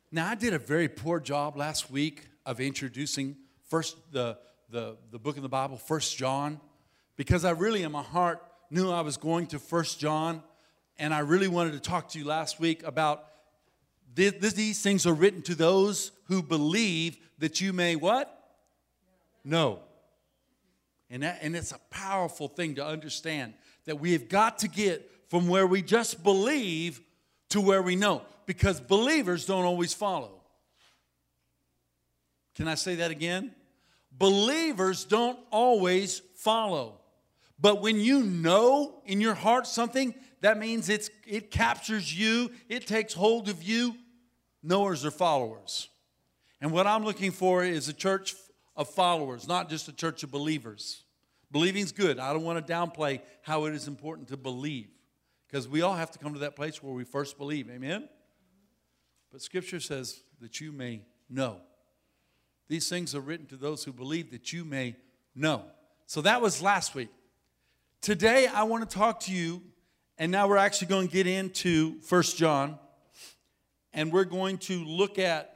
Now, I did a very poor job last week of introducing first the book of the Bible, 1 John, because I really in my heart knew I was going to 1 John, and I really wanted to talk to you last week about these things are written to those who believe that you may what? Know. And it's a powerful thing to understand that we have got to get from where we just believe to where we know, because believers don't always follow. Can I say that again? Believers don't always follow. But when you know in your heart something, that means it captures you, it takes hold of you. Knowers are followers. And what I'm looking for is a church of followers, not just a church of believers. Believing's good. I don't want to downplay how it is important to believe, because we all have to come to that place where we first believe. Amen? But Scripture says that you may know. These things are written to those who believe that you may know. So that was last week. Today I want to talk to you, and now we're actually going to get into 1 John, and we're going to look at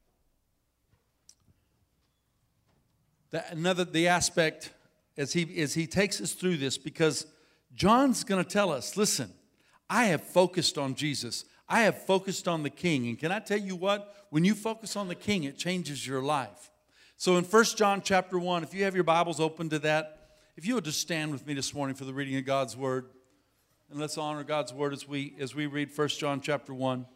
the aspect as he takes us through this, because John's going to tell us, listen, I have focused on Jesus. I have focused on the King. And can I tell you what? When you focus on the King, it changes your life. So in 1 John chapter 1, if you have your Bibles open to that, if you would just stand with me this morning for the reading of God's Word. And let's honor God's Word as we read 1 John chapter 1.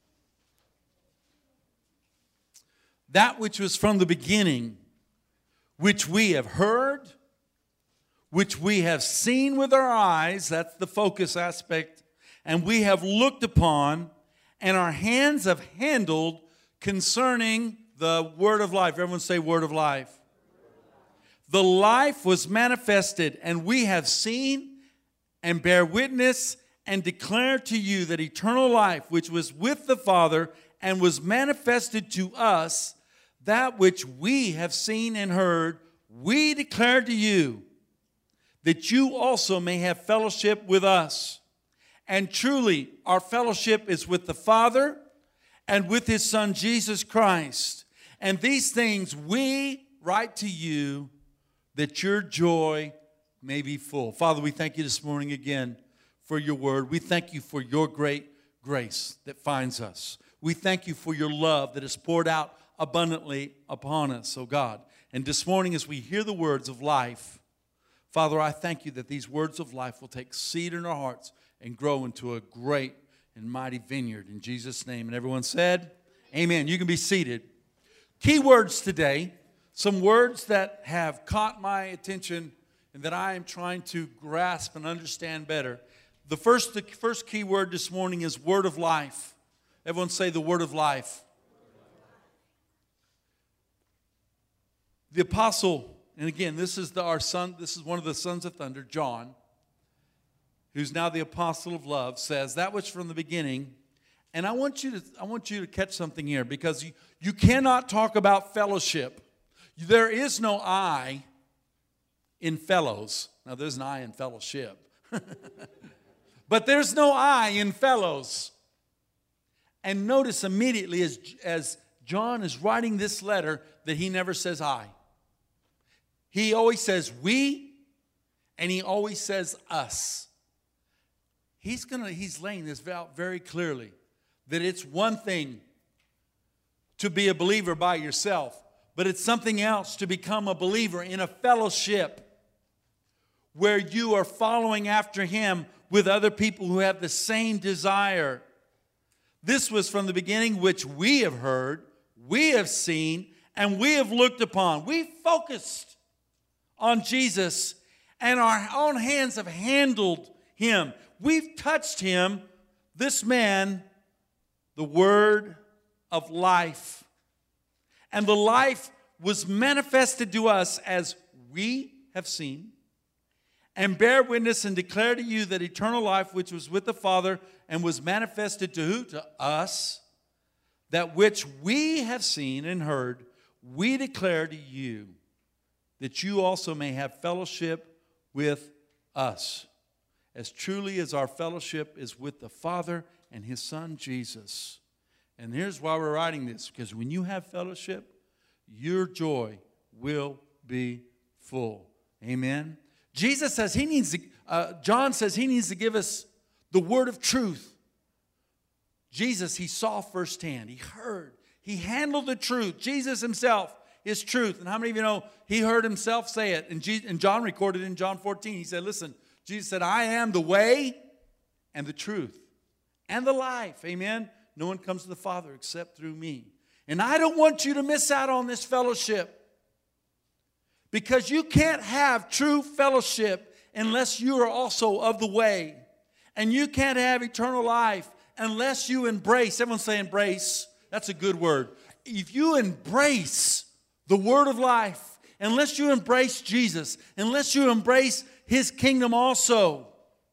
That which was from the beginning, which we have heard, which we have seen with our eyes, that's the focus aspect, and we have looked upon, and our hands have handled concerning the word of life. Everyone say word of life. The life was manifested, and we have seen and bear witness and declare to you that eternal life, which was with the Father and was manifested to us, that which we have seen and heard, we declare to you, that you also may have fellowship with us. And truly, our fellowship is with the Father and with His Son, Jesus Christ. And these things we write to you, that your joy may be full. Father, we thank you this morning again for your word. We thank you for your great grace that finds us. We thank you for your love that is poured out abundantly upon us, oh God. And this morning as we hear the words of life, Father, I thank you that these words of life will take seed in our hearts and grow into a great and mighty vineyard. In Jesus' name. And everyone said, amen. You can be seated. Key words today, some words that have caught my attention and that I am trying to grasp and understand better. The first key word this morning is word of life. Everyone say the word of life. The apostle, and again, this is one of the sons of thunder, John, who's now the apostle of love, says that which from the beginning. And I want you to catch something here, because you cannot talk about fellowship. There is no I in fellows. Now, there's an I in fellowship. But there's no I in fellows. And notice immediately as John is writing this letter that he never says I. He always says we, and he always says us. He's laying this out very clearly, that it's one thing to be a believer by yourself, but it's something else to become a believer in a fellowship where you are following after him with other people who have the same desire. This was from the beginning, which we have heard, we have seen, and we have looked upon. We focused on Jesus, and our own hands have handled him. We've touched him, this man, the word of life. And the life was manifested to us as we have seen, and bear witness and declare to you that eternal life which was with the Father and was manifested to who? To us. That which we have seen and heard, we declare to you, that you also may have fellowship with us, as truly as our fellowship is with the Father and His Son, Jesus. And here's why we're writing this. Because when you have fellowship, your joy will be full. Amen. Jesus says he needs to, John says he needs to give us the word of truth. Jesus, he saw firsthand. He heard. He handled the truth. Jesus himself is truth. And how many of you know he heard himself say it? And John recorded in John 14. He said, listen, Jesus said, I am the way and the truth and the life. Amen. No one comes to the Father except through me. And I don't want you to miss out on this fellowship. Because you can't have true fellowship unless you are also of the way. And you can't have eternal life unless you embrace. Everyone say embrace. That's a good word. If you embrace the word of life, unless you embrace Jesus, unless you embrace his kingdom also.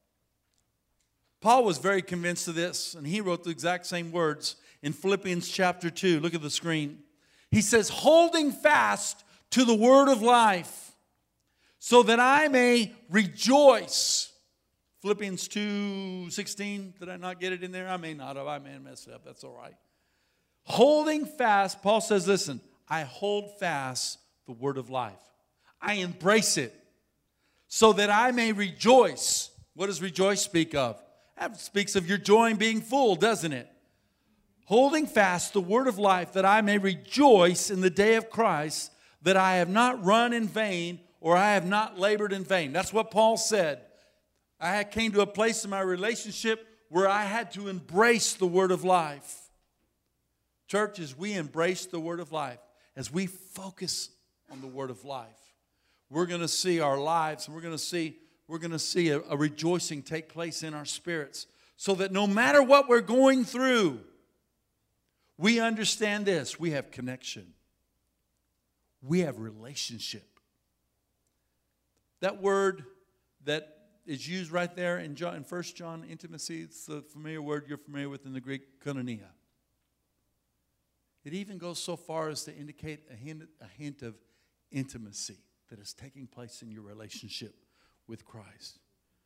Paul was very convinced of this, and he wrote the exact same words in Philippians chapter 2. Look at the screen. He says, holding fast to the word of life, so that I may rejoice. Philippians 2:16. Did I not get it in there? I may not have. I may have messed it up. That's all right. Holding fast, Paul says, listen, I hold fast the word of life. I embrace it so that I may rejoice. What does rejoice speak of? That speaks of your joy in being full, doesn't it? Holding fast the word of life, that I may rejoice in the day of Christ, that I have not run in vain or I have not labored in vain. That's what Paul said. I came to a place in my relationship where I had to embrace the word of life. Church, as we embrace the word of life, as we focus on the word of life, we're going to see our lives, and we're going to see a rejoicing take place in our spirits, so that no matter what we're going through, we understand this. We have connection. We have relationship. That word that is used right there in 1 John, intimacy, it's the familiar word you're familiar with in the Greek, koinonia. It even goes so far as to indicate a hint of intimacy that is taking place in your relationship with Christ.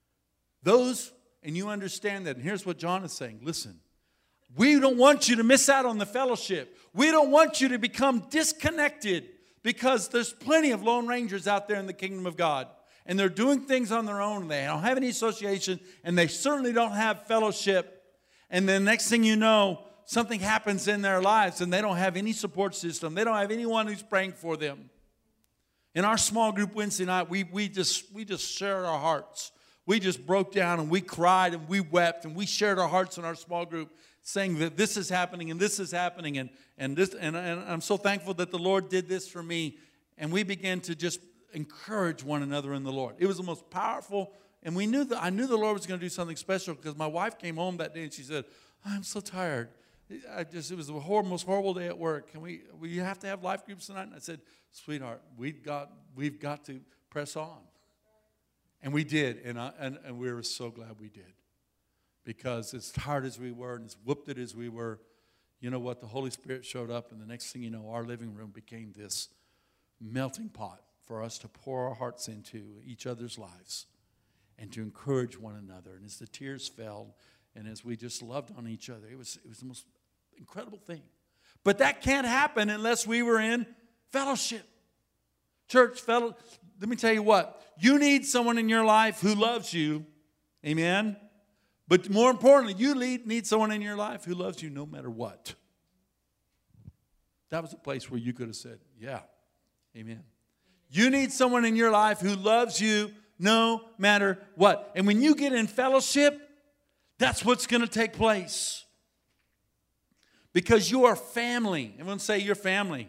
And you understand that, and here's what John is saying. Listen, we don't want you to miss out on the fellowship. We don't want you to become disconnected, because there's plenty of lone rangers out there in the kingdom of God. And they're doing things on their own. They don't have any association, and they certainly don't have fellowship. And then next thing you know, something happens in their lives, and they don't have any support system. They don't have anyone who's praying for them. In our small group Wednesday night, we just shared our hearts. We just broke down, and we cried, and we wept, and we shared our hearts in our small group, saying that this is happening, and this is happening, and I'm so thankful that the Lord did this for me. And we began to just encourage one another in the Lord. It was the most powerful, and I knew the Lord was going to do something special, because my wife came home that day and she said, I'm so tired. It was the most horrible day at work. Can we have to have life groups tonight? And I said, sweetheart, we've got to press on. And we did, and we were so glad we did. Because as tired as we were and as whooped it as we were, you know what? The Holy Spirit showed up, and the next thing you know, our living room became this melting pot for us to pour our hearts into each other's lives and to encourage one another. And as the tears fell, and as we just loved on each other, it was the most incredible thing. But that can't happen unless we were in fellowship. Church, let me tell you what. You need someone in your life who loves you. Amen? But more importantly, you need someone in your life who loves you no matter what. That was a place where you could have said, yeah, amen. You need someone in your life who loves you no matter what. And when you get in fellowship, that's what's going to take place. Because you are family. Everyone say you're family.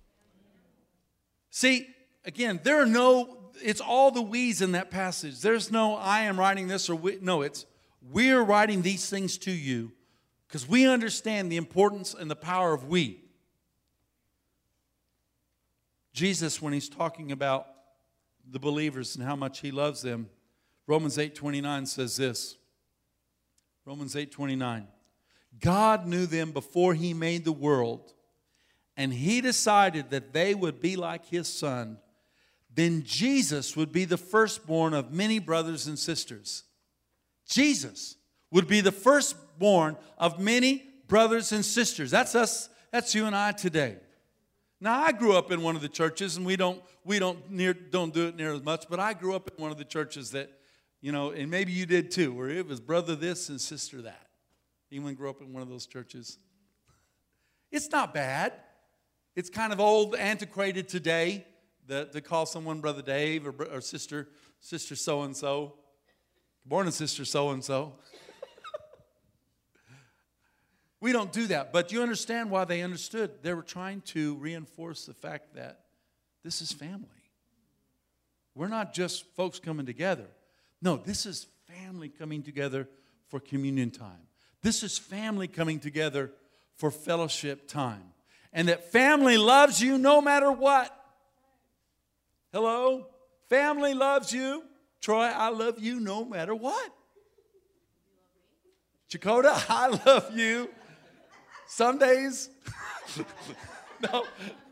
See, again, it's all the we's in that passage. There's no, I am writing this, or we're writing these things to you because we understand the importance and the power of we. Jesus, when he's talking about the believers and how much he loves them, Romans 8:29 says this. Romans 8:29. God knew them before he made the world, and he decided that they would be like his son. Then Jesus would be the firstborn of many brothers and sisters. Jesus would be the firstborn of many brothers and sisters. That's us. That's you and I today. Now, I grew up in one of the churches, and we don't do it near as much, but I grew up in one of the churches that, and maybe you did too, where it was brother this and sister that. Anyone grew up in one of those churches? It's not bad. It's kind of old, antiquated today to call someone Brother Dave or Sister so-and-so. Good morning, Sister so-and-so. We don't do that, but you understand why they understood. They were trying to reinforce the fact that this is family. We're not just folks coming together. No, this is family coming together for communion time. This is family coming together for fellowship time. And that family loves you no matter what. Hello? Family loves you. Troy, I love you no matter what. Chakota, I love you. Some days, no.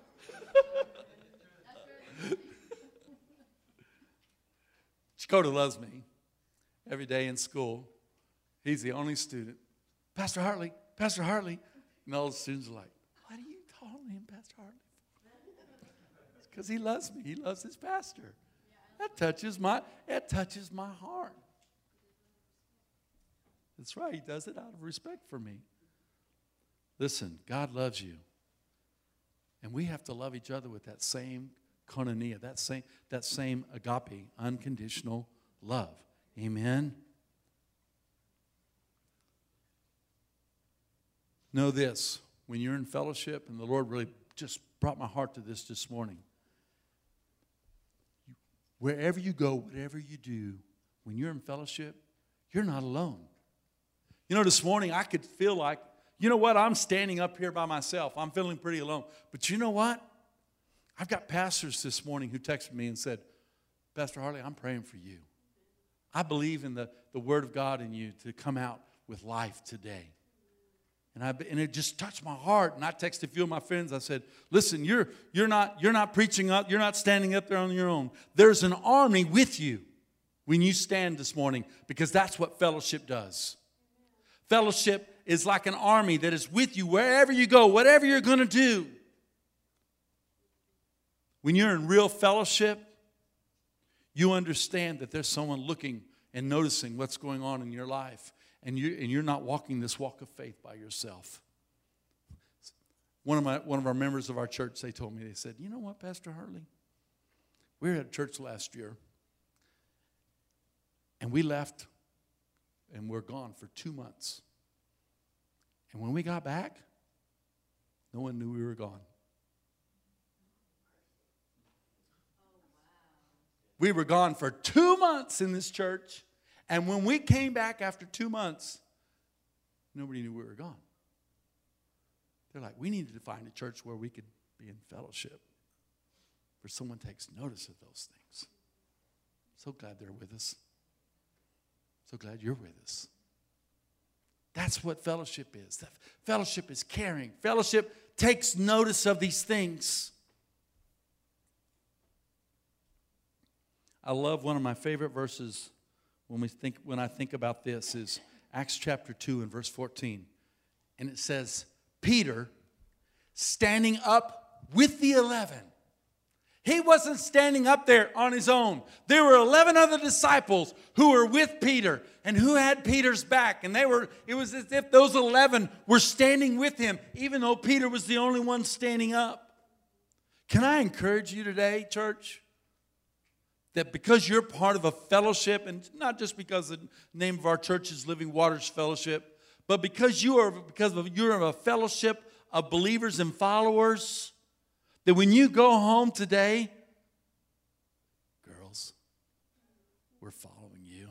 Chakota loves me every day in school. He's the only student. Pastor Hartley. And all the students are like, what are you calling him Pastor Hartley? It's because he loves me. He loves his pastor. That touches my heart. That's right. He does it out of respect for me. Listen, God loves you. And we have to love each other with that same koinonia, that same agape, unconditional love. Amen? Know this, when you're in fellowship, and the Lord really just brought my heart to this morning. Wherever you go, whatever you do, when you're in fellowship, you're not alone. This morning I could feel like, I'm standing up here by myself. I'm feeling pretty alone. But you know what? I've got pastors this morning who texted me and said, Pastor Hartley, I'm praying for you. I believe in the Word of God in you to come out with life today. And it just touched my heart. And I texted a few of my friends. I said, listen, you're not preaching up. You're not standing up there on your own. There's an army with you when you stand this morning, because that's what fellowship does. Fellowship is like an army that is with you wherever you go, whatever you're going to do. When you're in real fellowship, you understand that there's someone looking and noticing what's going on in your life. And you're not walking this walk of faith by yourself. One of our members of our church, they told me, they said, you know what, Pastor Hartley? We were at church last year, and we left, and we're gone for 2 months. And when we got back, no one knew we were gone. We were gone for 2 months in this church. And when we came back after 2 months, nobody knew we were gone. They're like, we needed to find a church where we could be in fellowship, where someone takes notice of those things. So glad they're with us. So glad you're with us. That's what fellowship is. Fellowship is caring. Fellowship takes notice of these things. I love one of my favorite verses when I think about this is Acts chapter 2 and verse 14. And it says, Peter standing up with the 11. He wasn't standing up there on his own. There were 11 other disciples who were with Peter and who had Peter's back. And it was as if those 11 were standing with him, even though Peter was the only one standing up. Can I encourage you today, church? That because you're part of a fellowship, and not just because the name of our church is Living Waters Fellowship, but because you're a fellowship of believers and followers, that when you go home today, girls, we're following you.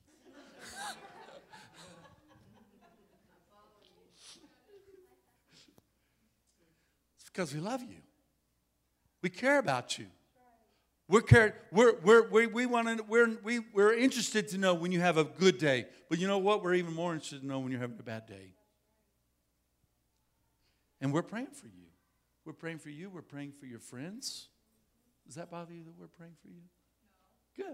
It's because we love you. We care about you. We're interested to know when you have a good day. But you know what? We're even more interested to know when you're having a bad day. And we're praying for you. We're praying for you. We're praying for your friends. Does that bother you that we're praying for you?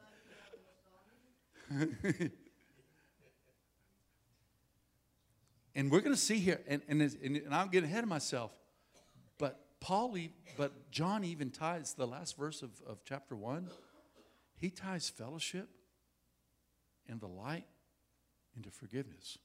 Good. And we're going to see here, and I'm getting ahead of myself, but John even ties the last verse of chapter 1. He ties fellowship and the light into forgiveness.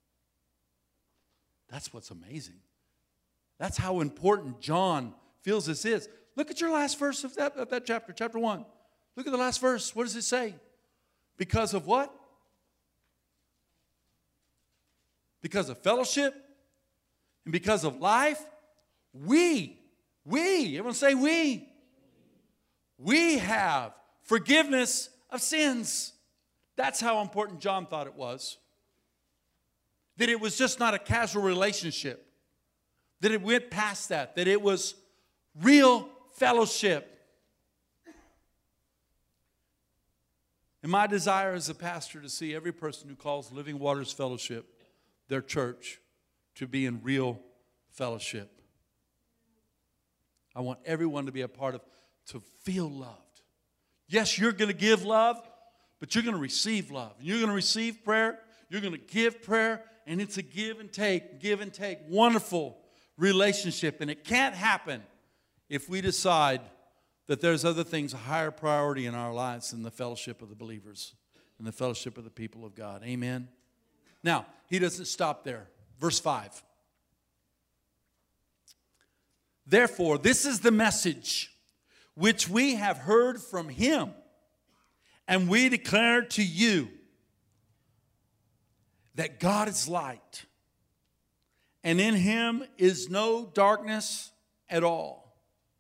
That's what's amazing. That's how important John feels this is. Look at your last verse of that chapter, chapter 1. Look at the last verse. What does it say? Because of what? Because of fellowship and because of life, everyone say we have forgiveness of sins. That's how important John thought it was. That it was just not a casual relationship. That it went past that. That it was real fellowship. And my desire as a pastor to see every person who calls Living Waters Fellowship their church to be in real fellowship. I want everyone to be a part of, to feel loved. Yes, you're going to give love, but you're going to receive love. You're going to receive prayer. You're going to give prayer, and it's a give and take, wonderful relationship. And it can't happen if we decide that there's other things, a higher priority in our lives than the fellowship of the believers and the fellowship of the people of God. Amen? Now, he doesn't stop there. Verse 5. Therefore, this is the message which we have heard from him, and we declare to you that God is light, and in him is no darkness at all.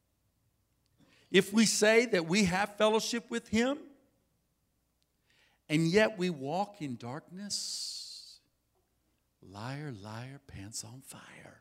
If we say that we have fellowship with him, and yet we walk in darkness, liar, liar, pants on fire.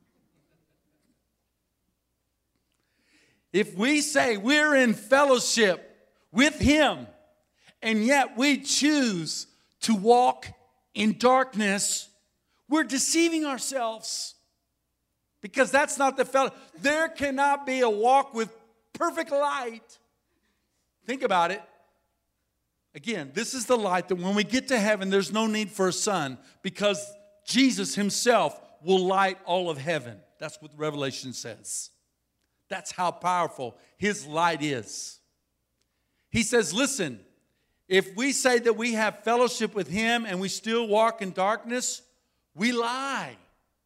If we say we're in fellowship with him, and yet we choose to walk in darkness, we're deceiving ourselves. Because that's not the fellowship. There cannot be a walk with perfect light. Think about it. Again, this is the light that when we get to heaven, there's no need for a sun, because Jesus himself will light all of heaven. That's what Revelation says. That's how powerful his light is. He says, listen, if we say that we have fellowship with him and we still walk in darkness, we lie.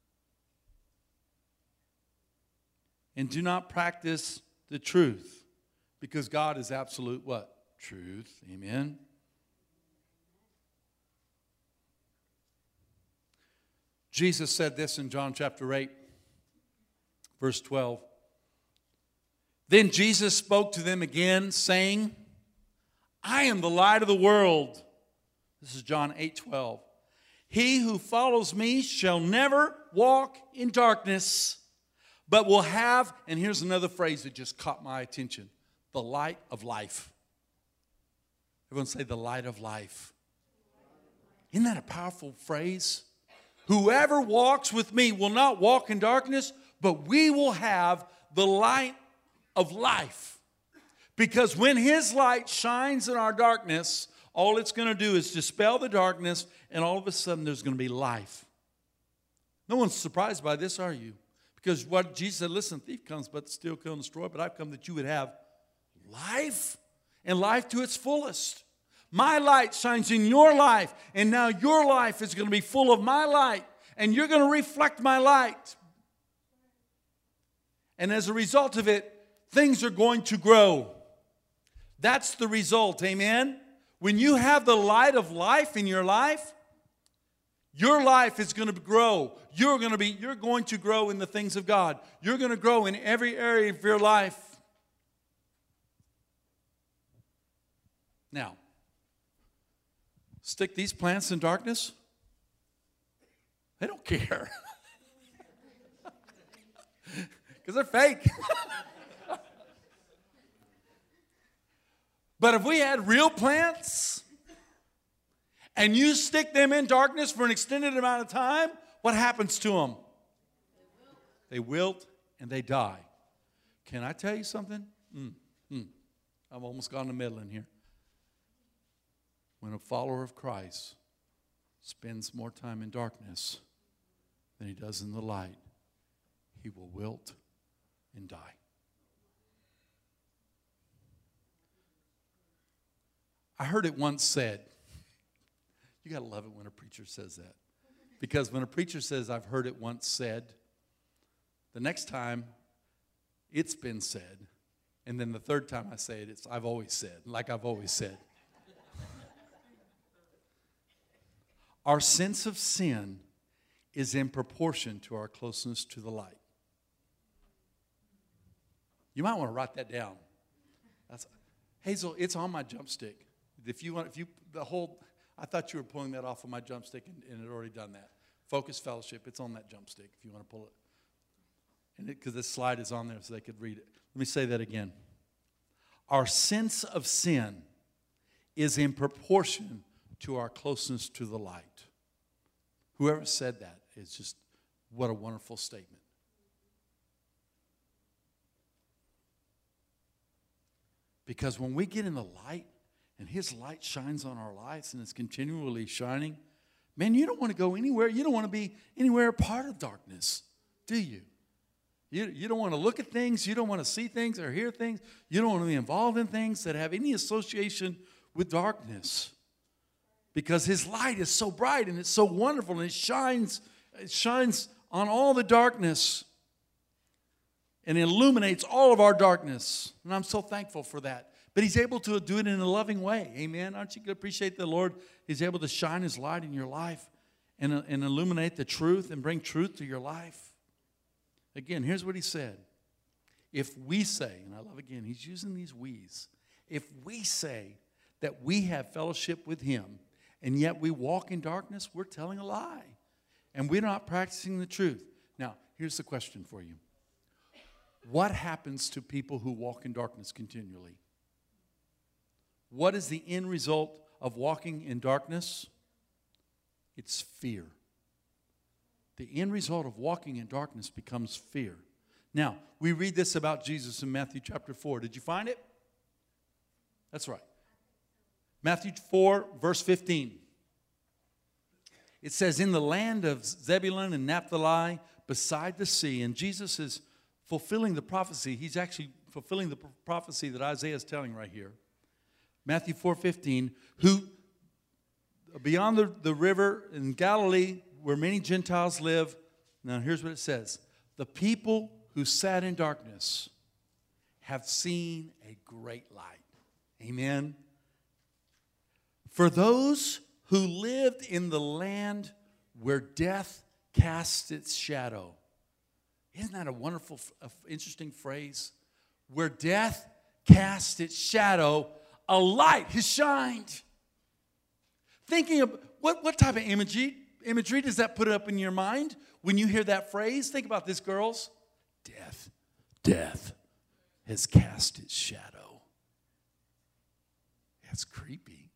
And do not practice the truth, because God is absolute what? Truth. Amen. Jesus said this in John chapter 8, verse 12. Then Jesus spoke to them again, saying, I am the light of the world. This is John 8:12. He who follows me shall never walk in darkness, but will have, and here's another phrase that just caught my attention, the light of life. Everyone say the light of life. Isn't that a powerful phrase? Whoever walks with me will not walk in darkness, but we will have the light of life. Because when his light shines in our darkness, all it's going to do is dispel the darkness, and all of a sudden there's going to be life. No one's surprised by this, are you? Because what Jesus said, listen, thief comes but to steal, kill, and destroy, but I've come that you would have life, and life to its fullest. My light shines in your life, and now your life is going to be full of my light, and you're going to reflect my light. And as a result of it, things are going to grow. That's the result, amen? When you have the light of life in your life is going to grow. You're going to grow in the things of God. You're going to grow in every area of your life. Now, stick these plants in darkness? They don't care. Because they're fake. But if we had real plants and you stick them in darkness for an extended amount of time, what happens to them? They wilt and they die. Can I tell you something? I've almost gone to meddling here. When a follower of Christ spends more time in darkness, than he does in the light, he will wilt and die. I heard it once said, you got to love it when a preacher says that. Because when a preacher says, I've heard it once said, the next time it's been said, and then the third time I say it, it's I've always said, like I've always said. Our sense of sin is in proportion to our closeness to the light. You might want to write that down. Hazel, it's on my jump stick. I thought you were pulling that off of my jump stick and had already done that. Focus Fellowship, it's on that jump stick if you want to pull it. And because this slide is on there so they could read it. Let me say that again. Our sense of sin is in proportion to our closeness to the light. Whoever said that is just, what a wonderful statement. Because when we get in the light and his light shines on our lives and it's continually shining, man, you don't want to go anywhere. You don't want to be anywhere part of darkness, do you? You don't want to look at things. You don't want to see things or hear things. You don't want to be involved in things that have any association with darkness. Because his light is so bright and it's so wonderful and it shines on all the darkness and illuminates all of our darkness. And I'm so thankful for that. But he's able to do it in a loving way. Amen. Aren't you going to appreciate the Lord? He's able to shine his light in your life and illuminate the truth and bring truth to your life. Again, here's what he said. If we say, and I love again, he's using these we's. If we say that we have fellowship with him and yet we walk in darkness, we're telling a lie. And we're not practicing the truth. Now, here's the question for you. What happens to people who walk in darkness continually? What is the end result of walking in darkness? It's fear. The end result of walking in darkness becomes fear. Now, we read this about Jesus in Matthew chapter 4. Did you find it? That's right. Matthew 4, verse 15. It says, in the land of Zebulun and Naphtali, beside the sea, and Jesus is fulfilling the prophecy. He's actually fulfilling the prophecy that Isaiah is telling right here. Matthew 4:15, who beyond the river in Galilee, where many Gentiles live. Now here's what it says. The people who sat in darkness have seen a great light. Amen. For those who lived in the land where death cast its shadow. Isn't that a wonderful, interesting phrase? Where death cast its shadow, a light has shined. Thinking of what type of imagery does that put up in your mind when you hear that phrase? Think about this, girls. Death has cast its shadow. That's creepy.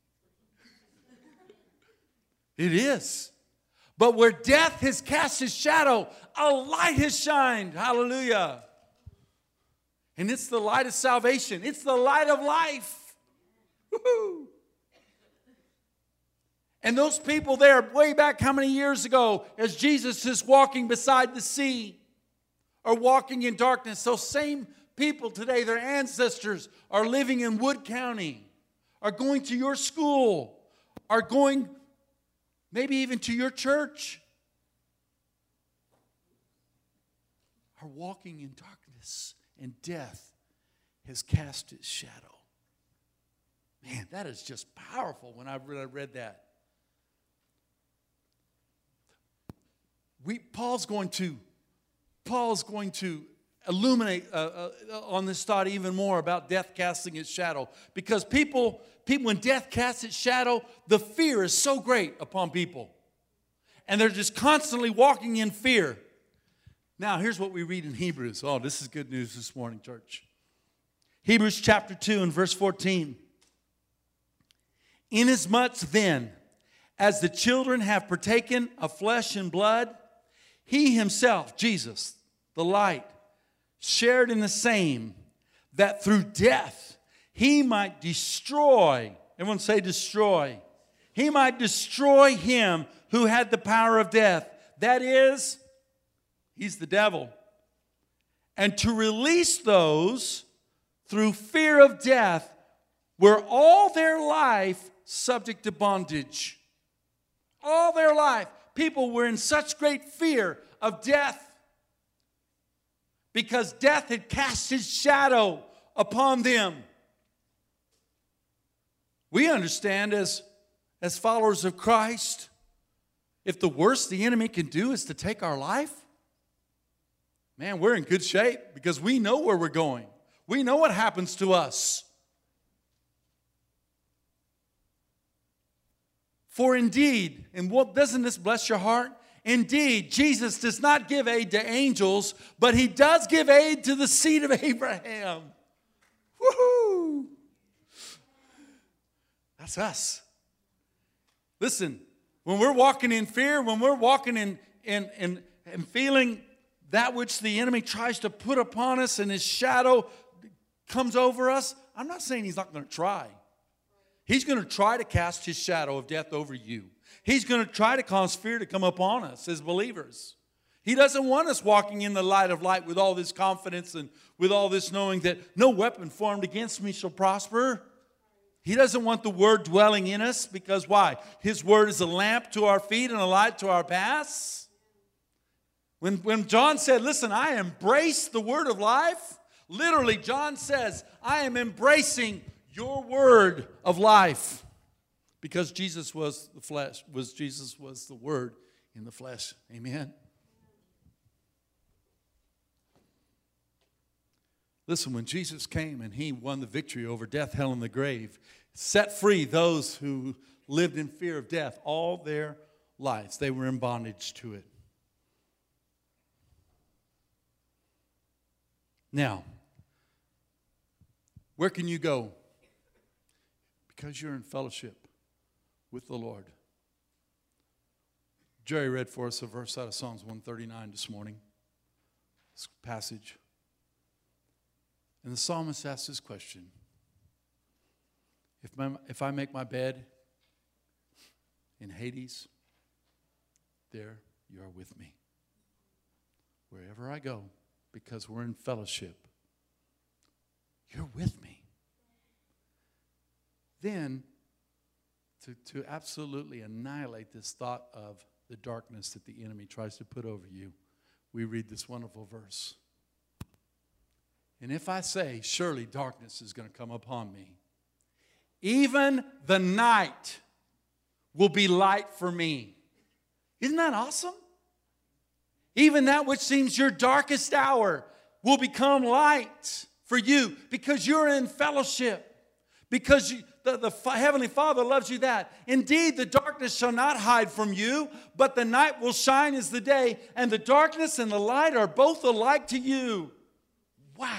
It is. But where death has cast its shadow, a light has shined. Hallelujah. And it's the light of salvation. It's the light of life. Woo-hoo. And those people there, way back how many years ago, as Jesus is walking beside the sea, are walking in darkness. Those same people today, their ancestors, are living in Wood County, are going to your school, are going maybe even to your church, are walking in darkness, and death has cast its shadow. Man, that is just powerful when I read that. Paul's going to illuminate on this thought even more about death casting its shadow. Because people, when death casts its shadow, the fear is so great upon people. And they're just constantly walking in fear. Now, here's what we read in Hebrews. Oh, this is good news this morning, church. Hebrews chapter 2 and verse 14. Inasmuch then, as the children have partaken of flesh and blood, he himself, Jesus, the light, shared in the same, that through death he might destroy, everyone say destroy, he might destroy him who had the power of death, that is, He's the devil. And to release those through fear of death were all their life subject to bondage. All their life, people were in such great fear of death because death had cast his shadow upon them. We understand as followers of Christ, if the worst the enemy can do is to take our life, man, we're in good shape because we know where we're going. We know what happens to us. For indeed, and what doesn't this bless your heart? Indeed, Jesus does not give aid to angels, but he does give aid to the seed of Abraham. Woohoo! That's us. Listen, when we're walking in fear, when we're walking in feeling that which the enemy tries to put upon us and his shadow comes over us, I'm not saying he's not going to try. He's going to try to cast his shadow of death over you. He's going to try to cause fear to come upon us as believers. He doesn't want us walking in the light of light with all this confidence and with all this knowing that no weapon formed against me shall prosper. He doesn't want the word dwelling in us because why? His word is a lamp to our feet and a light to our paths. When John said, listen, I embrace the word of life, literally John says, I am embracing your word of life. Because Jesus was the flesh, Jesus was the word in the flesh. Amen. Listen, when Jesus came and he won the victory over death, hell, and the grave, set free those who lived in fear of death all their lives. They were in bondage to it. Now, where can you go? Because you're in fellowship with the Lord. Jerry read for us a verse out of Psalms 139 this morning. This passage. And the psalmist asked this question. If I make my bed in Hades, there you are with me. Wherever I go, because we're in fellowship, you're with me. Then, to absolutely annihilate this thought of the darkness that the enemy tries to put over you, we read this wonderful verse. And if I say, surely darkness is going to come upon me, even the night will be light for me. Isn't that awesome? Even that which seems your darkest hour will become light for you because you're in fellowship. Because the Heavenly Father loves you that. Indeed, the darkness shall not hide from you, but the night will shine as the day, and the darkness and the light are both alike to you. Wow.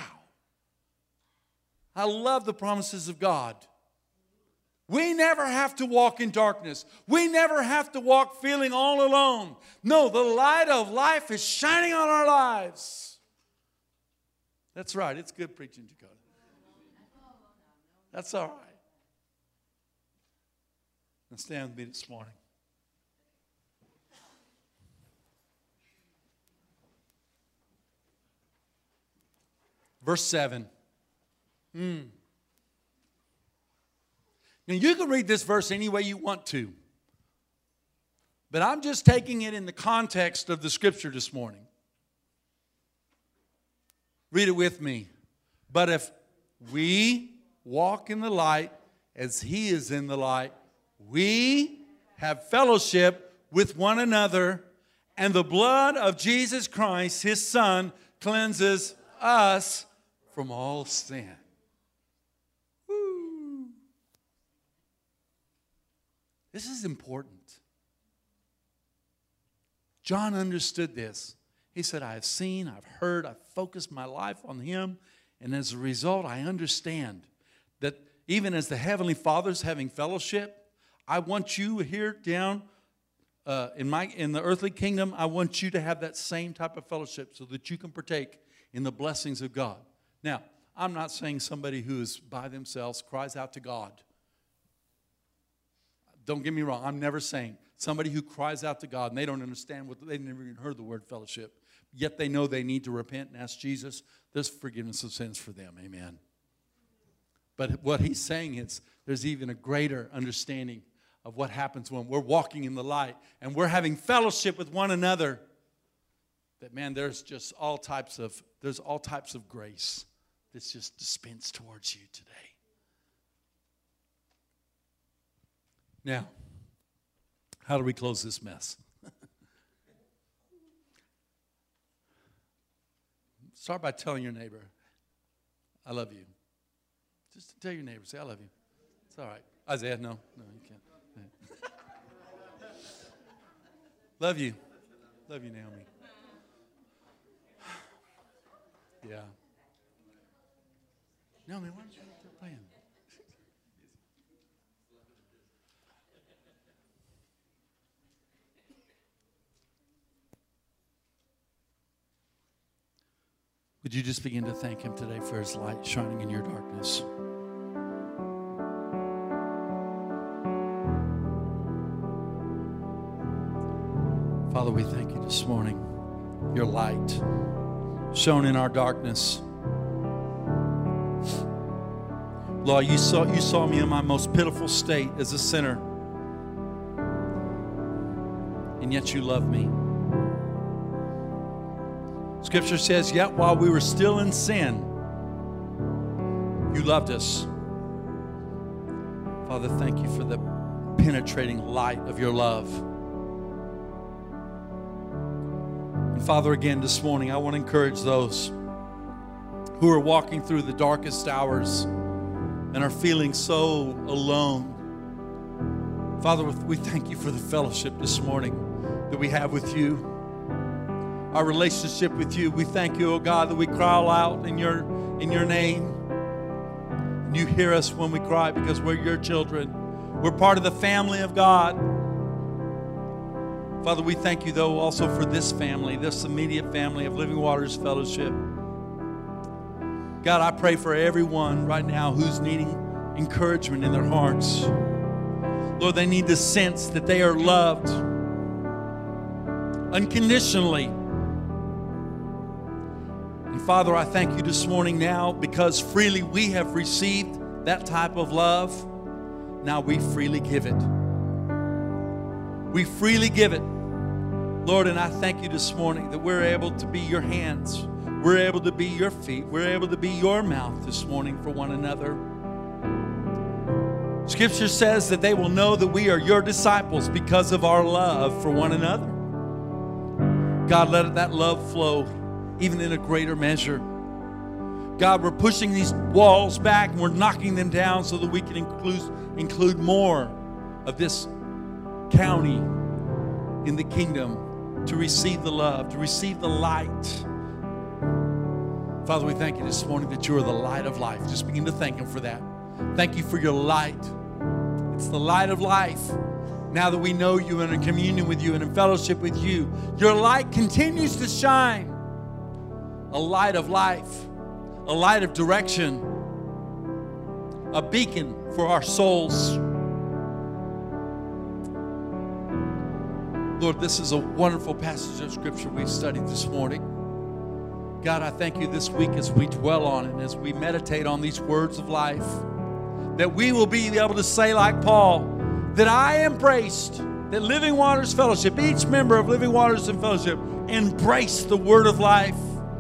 I love the promises of God. We never have to walk in darkness. We never have to walk feeling all alone. No, the light of life is shining on our lives. That's right. It's good preaching to God. That's all right. Now stand with me this morning. Verse 7. Now you can read this verse any way you want to. But I'm just taking it in the context of the scripture this morning. Read it with me. But if we walk in the light as he is in the light, we have fellowship with one another, and the blood of Jesus Christ, his Son, cleanses us from all sin. Woo. This is important. John understood this. He said, I have seen, I've heard, I've focused my life on him, and as a result, I understand that even as the Heavenly Father's having fellowship, I want you here down in the earthly kingdom, I want you to have that same type of fellowship so that you can partake in the blessings of God. Now, I'm not saying somebody who is by themselves cries out to God. Don't get me wrong. I'm never saying somebody who cries out to God and they don't understand they never even heard the word fellowship. yet they know they need to repent and ask Jesus, there's forgiveness of sins for them. Amen. But what he's saying is there's even a greater understanding of what happens when we're walking in the light and we're having fellowship with one another. That, man, there's all types of grace that's just dispensed towards you today. Now, how do we close this mess? Start by telling your neighbor, I love you. Just tell your neighbor, say, I love you. It's all right. Isaiah, no, you can't. Love you. Love you, Naomi. Yeah. Naomi, why don't you keep playing? Would you just begin to thank him today for his light shining in your darkness? Father, we thank you this morning. Your light shone in our darkness. Lord, you saw me in my most pitiful state as a sinner. And yet you love me. Scripture says, yet while we were still in sin, you loved us. Father, thank you for the penetrating light of your love. And Father, again this morning, I want to encourage those who are walking through the darkest hours and are feeling so alone. Father, we thank you for the fellowship this morning that we have with you. Our relationship with you. We thank you, oh God, that we cry out in your name. And you hear us when we cry because we're your children. We're part of the family of God. Father, we thank you, though, also for this family, this immediate family of Living Waters Fellowship. God, I pray for everyone right now who's needing encouragement in their hearts. Lord, they need the sense that they are loved unconditionally. And Father, I thank you this morning now because freely we have received that type of love. Now we freely give it. We freely give it. Lord, and I thank you this morning that we're able to be your hands. We're able to be your feet. We're able to be your mouth this morning for one another. Scripture says that they will know that we are your disciples because of our love for one another. God, let that love flow even in a greater measure. God, we're pushing these walls back and we're knocking them down so that we can include more of this county in the kingdom to receive the love, to receive the light. Father, we thank you this morning that you are the light of life. Just begin to thank him for that. Thank you for your light. It's the light of life. Now that we know you and in communion with you and in fellowship with you, your light continues to shine. A light of life, a light of direction, a beacon for our souls. Lord, this is a wonderful passage of Scripture we've studied this morning. God, I thank you this week as we dwell on it and as we meditate on these words of life, that we will be able to say like Paul, that I embraced, that Living Waters Fellowship, each member of Living Waters and Fellowship, embraced the word of life.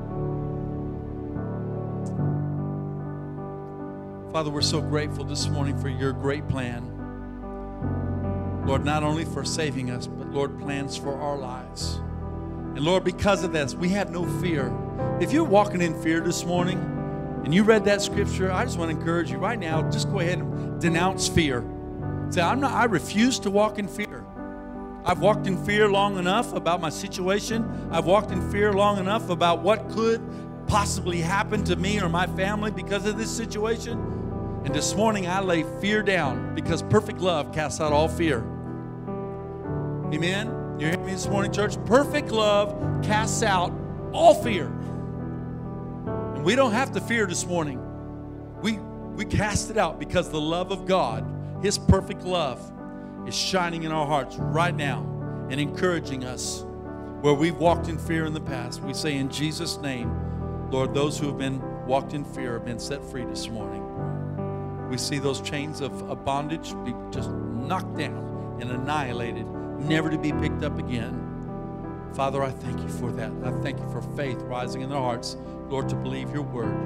Father, we're so grateful this morning for your great plan. Lord, not only for saving us, but Lord, plans for our lives. And Lord, because of this, we have no fear. If you're walking in fear this morning and you read that scripture, I just want to encourage you right now, just go ahead and denounce fear. Say, I refuse to walk in fear. I've walked in fear long enough about my situation. I've walked in fear long enough about what could possibly happen to me or my family because of this situation. And this morning I lay fear down because perfect love casts out all fear. Amen? You hear me this morning, church? Perfect love casts out all fear. And we don't have to fear this morning. We cast it out because the love of God, his perfect love, is shining in our hearts right now and encouraging us Where we've walked in fear in the past, we say in Jesus' name, Lord, those who have been walked in fear have been set free this morning. We see those chains of bondage be just knocked down and annihilated, never to be picked up again. Father, I thank you for that. I thank you for faith rising in their hearts, Lord, to believe your word.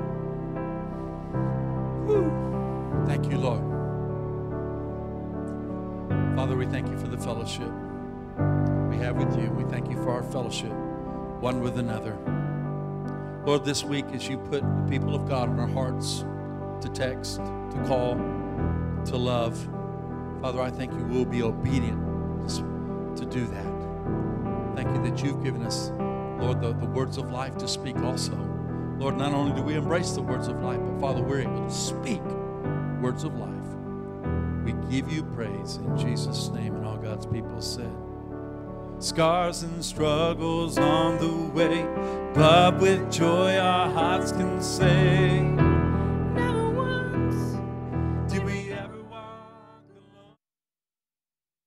Woo. Thank you, Lord. Father, we thank you for the fellowship we have with you. We thank you for our fellowship, one with another. Lord, this week as you put the people of God in our hearts to text, to call, to love, Father, I thank you we'll be obedient to do that. Thank you that you've given us, Lord, the words of life to speak also. Lord, not only do we embrace the words of life, but Father, we're able to speak words of life. We give you praise in Jesus' name, and all God's people said. Scars and struggles on the way, but with joy our hearts can say,